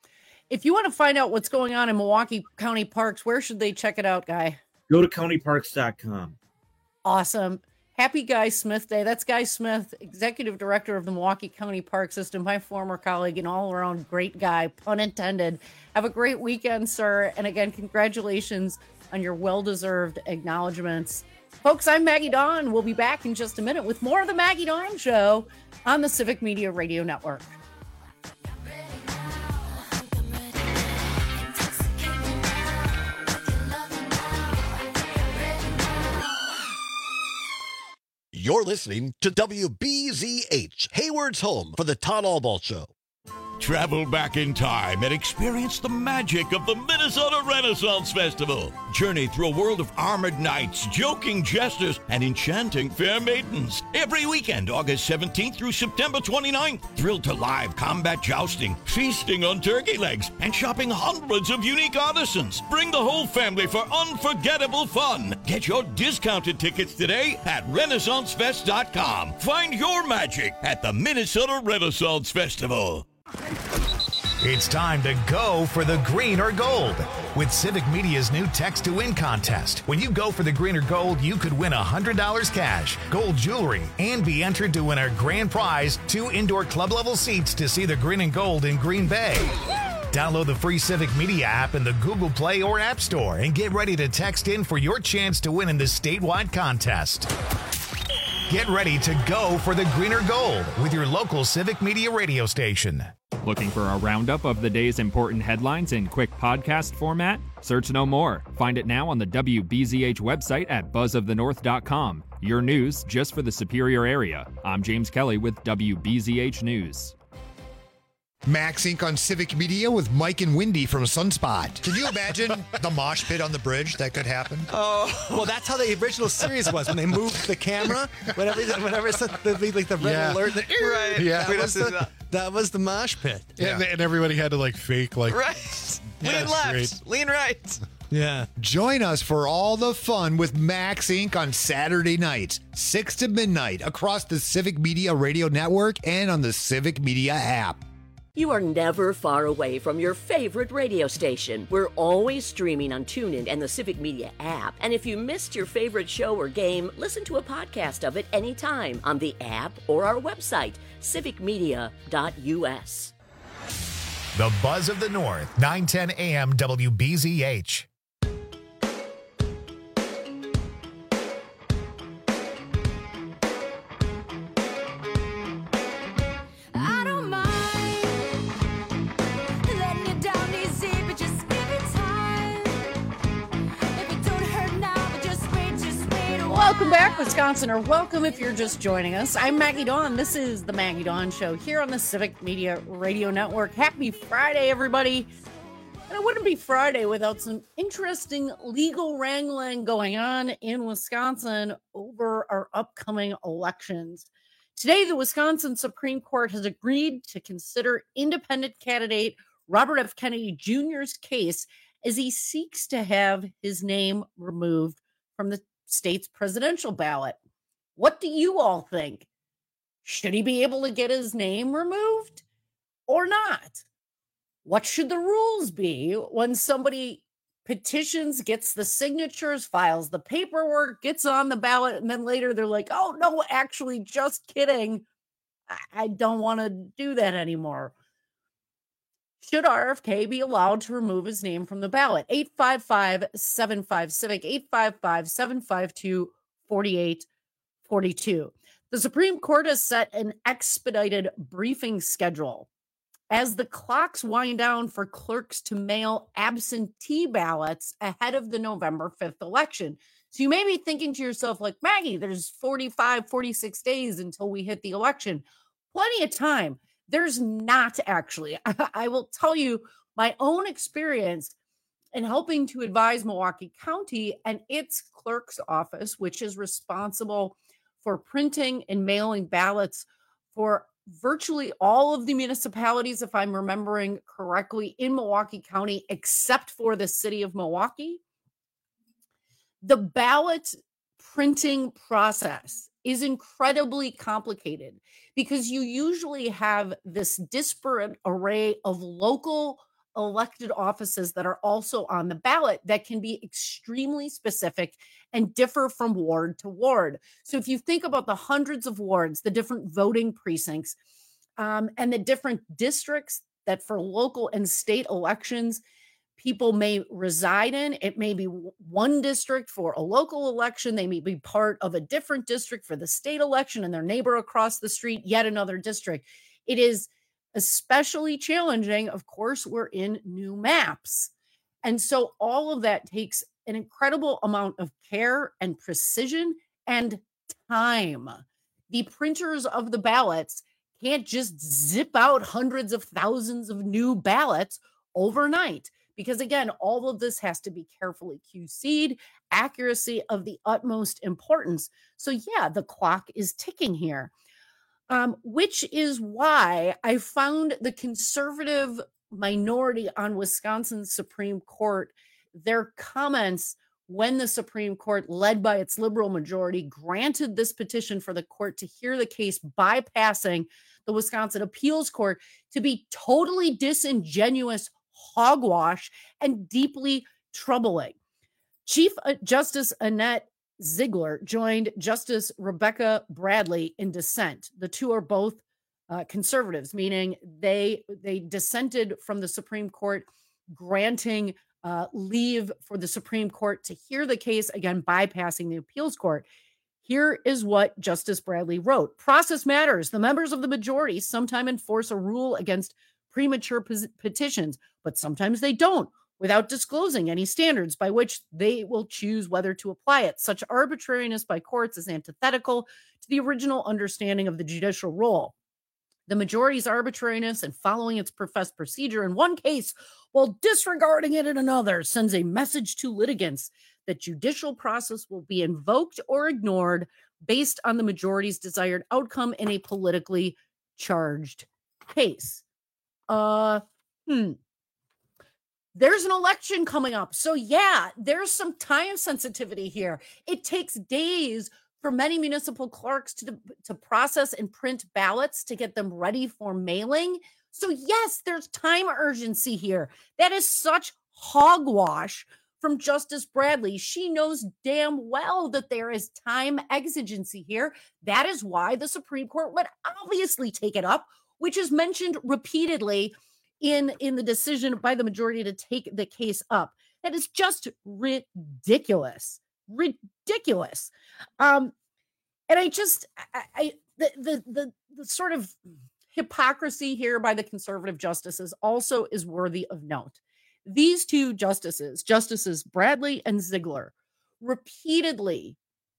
If you want to find out what's going on in Milwaukee County Parks, where should they check it out, Guy? Go to countyparks.com. Awesome. Happy Guy Smith Day. That's Guy Smith, Executive Director of the Milwaukee County Park System, my former colleague and all-around great guy, pun intended. Have a great weekend, sir. And again, congratulations on your well-deserved acknowledgments. Folks, I'm Maggie Dawn. We'll be back in just a minute with more of the Maggie Dawn Show on the Civic Media Radio Network. You're listening to WBZH, Hayward's home for the Todd Albaugh Show. Travel back in time and experience the magic of the Minnesota Renaissance Festival. Journey through a world of armored knights, joking jesters, and enchanting fair maidens. Every weekend, August 17th through September 29th. Thrill to live combat jousting, feasting on turkey legs, and shopping hundreds of unique artisans. Bring the whole family for unforgettable fun. Get your discounted tickets today at RenaissanceFest.com. Find your magic at the Minnesota Renaissance Festival. It's time to go for the green or gold with Civic Media's new Text to Win contest. When you go for the green or gold, you could win $100 cash, gold jewelry, and be entered to win our grand prize, 2 indoor club level seats to see the green and gold in Green Bay. Download the free Civic Media app in the Google Play or App Store and get ready to text in for your chance to win in this statewide contest. Get ready to go for the green or gold with your local Civic Media radio station. Looking for a roundup of the day's important headlines in quick podcast format? Search no more. Find it now on the WBZH website at buzzofthenorth.com. Your news just for the Superior area. I'm James Kelly with WBZH News. Max Inc. on Civic Media with Mike and Wendy from Sunspot. Can you imagine the mosh pit on the bridge that could happen? Oh, well, that's how the original series was when they moved the camera. Whenever it's like the red alert, right? Yeah, that was the mosh pit. Yeah. And everybody had to like fake like right. Lean left, great. lean right. Yeah. Join us for all the fun with Max Inc. on Saturday nights, 6 to midnight, across the Civic Media Radio Network and on the Civic Media app. You are never far away from your favorite radio station. We're always streaming on TuneIn and the Civic Media app. And if you missed your favorite show or game, listen to a podcast of it anytime on the app or our website, civicmedia.us. The Buzz of the North, 910 AM WBZH. Welcome back, Wisconsin, welcome if you're just joining us. I'm Maggie Dawn. This is the Maggie Dawn Show here on the Civic Media Radio Network. Happy Friday, everybody. And it wouldn't be Friday without some interesting legal wrangling going on in Wisconsin over our upcoming elections. Today, the Wisconsin Supreme Court has agreed to consider independent candidate Robert F. Kennedy Jr.'s case as he seeks to have his name removed from the state's presidential ballot. What do you all think? Should he be able to get his name removed or not? What should the rules be when somebody petitions, gets the signatures, files the paperwork, gets on the ballot, and then later they're like, oh, no, actually, just kidding. I don't want to do that anymore. Should RFK be allowed to remove his name from the ballot? 855-75-CIVIC, 855-752-4842. The Supreme Court has set an expedited briefing schedule as the clocks wind down for clerks to mail absentee ballots ahead of the November 5th election. So you may be thinking to yourself, like, Maggie, there's 45, 46 days until we hit the election. Plenty of time. There's not actually. I will tell you my own experience in helping to advise Milwaukee County and its clerk's office, which is responsible for printing and mailing ballots for virtually all of the municipalities, if I'm remembering correctly, in Milwaukee County, except for the city of Milwaukee. The ballot printing process is incredibly complicated because you usually have this disparate array of local elected offices that are also on the ballot that can be extremely specific and differ from ward to ward. So if you think about the hundreds of wards, the different voting precincts, and the different districts that for local and state elections people may reside in. It may be one district for a local election. They may be part of a different district for the state election and their neighbor across the street, yet another district. It is especially challenging. Of course, we're in new maps. And so all of that takes an incredible amount of care and precision and time. The printers of the ballots can't just zip out hundreds of thousands of new ballots overnight, because again, all of this has to be carefully QC'd, accuracy of the utmost importance. So yeah, the clock is ticking here, which is why I found the conservative minority on Wisconsin's Supreme Court, their comments when the Supreme Court, led by its liberal majority, granted this petition for the court to hear the case bypassing the Wisconsin Appeals Court, to be totally disingenuous hogwash and deeply troubling. Chief Justice Annette Ziegler joined Justice Rebecca Bradley in dissent. The two are both conservatives, meaning they dissented from the Supreme Court, granting leave for the Supreme Court to hear the case, again, bypassing the appeals court. Here is what Justice Bradley wrote. Process matters. The members of the majority sometimes enforce a rule against premature petitions, but sometimes they don't, without disclosing any standards by which they will choose whether to apply it. Such arbitrariness by courts is antithetical to the original understanding of the judicial role. The majority's arbitrariness and following its professed procedure in one case while disregarding it in another sends a message to litigants that judicial process will be invoked or ignored based on the majority's desired outcome in a politically charged case. There's an election coming up. So yeah, there's some time sensitivity here. It takes days for many municipal clerks to process and print ballots to get them ready for mailing. So yes, there's time urgency here. That is such hogwash from Justice Bradley. She knows damn well that there is time exigency here. That is why the Supreme Court would obviously take it up, which is mentioned repeatedly in the decision by the majority to take the case up. That is just ridiculous. Ridiculous. And the sort of hypocrisy here by the conservative justices also is worthy of note. These two justices, Justices Bradley and Ziegler, repeatedly,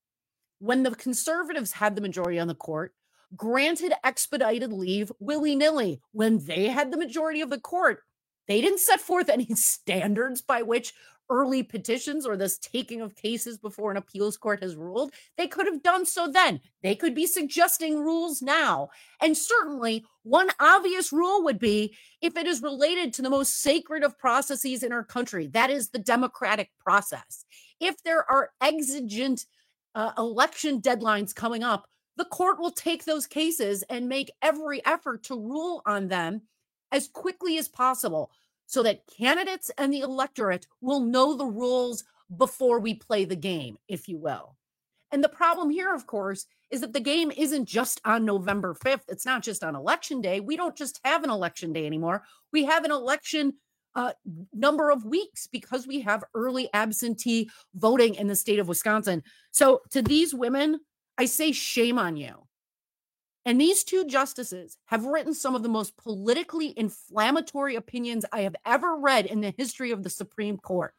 when the conservatives had the majority on the court, granted expedited leave willy-nilly. When they had the majority of the court, they didn't set forth any standards by which early petitions or this taking of cases before an appeals court has ruled. They could have done so then. They could be suggesting rules now. And certainly one obvious rule would be if it is related to the most sacred of processes in our country, that is the democratic process. If there are exigent election deadlines coming up, the court will take those cases and make every effort to rule on them as quickly as possible, so that candidates and the electorate will know the rules before we play the game, if you will. And the problem here, of course, is that the game isn't just on November 5th. It's not just on election day. We don't just have an election day anymore. We have an election number of weeks because we have early absentee voting in the state of Wisconsin. So to these women, I say shame on you. And these two justices have written some of the most politically inflammatory opinions I have ever read in the history of the Supreme Court,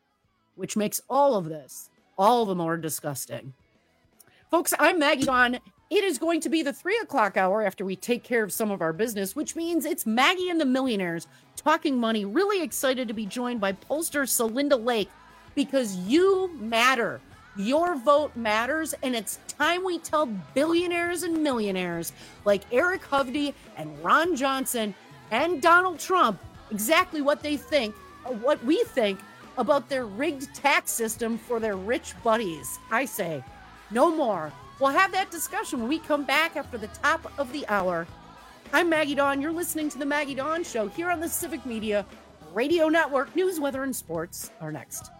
which makes all of this all the more disgusting. Folks, I'm Maggie Dawn. It is going to be the 3 o'clock hour after we take care of some of our business, which means it's Maggie and the Millionaires talking money. Really excited to be joined by pollster Celinda Lake, because you matter. Your vote matters, and it's time we tell billionaires and millionaires like Eric Hovde and Ron Johnson and Donald Trump exactly what they think, or what we think, about their rigged tax system for their rich buddies. I say, no more. We'll have that discussion when we come back after the top of the hour. I'm Maggie Dawn. You're listening to The Maggie Dawn Show here on the Civic Media Radio Network. News, weather, and sports are next.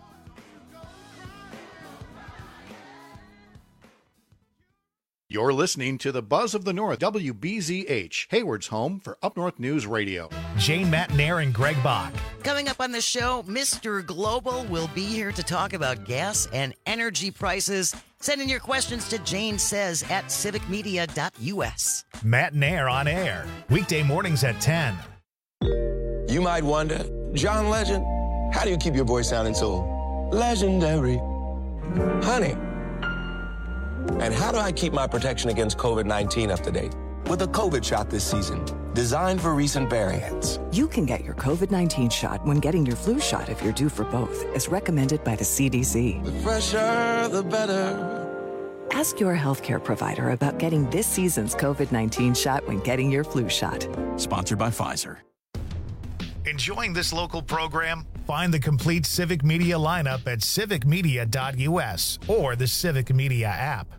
You're listening to the Buzz of the North, WBZH, Hayward's home for Up North News Radio. Jane Matnair and Greg Bach. Coming up on the show, Mr. Global will be here to talk about gas and energy prices. Send in your questions to janesays@civicmedia.us. Matnair on air, weekday mornings at 10. You might wonder, John Legend, how do you keep your voice sounding so legendary? Honey, And how do I keep my protection against COVID-19 up to date? With a COVID shot this season, designed for recent variants. You can get your COVID-19 shot when getting your flu shot if you're due for both, as recommended by the CDC. The fresher, the better. Ask your healthcare provider about getting this season's COVID-19 shot when getting your flu shot. Sponsored by Pfizer. Enjoying this local program? Find the complete Civic Media lineup at civicmedia.us or the Civic Media app.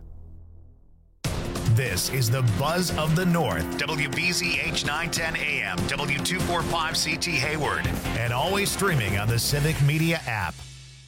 This is the Buzz of the North, WBZH 910 AM, W245CT Hayward, and always streaming on the Civic Media app.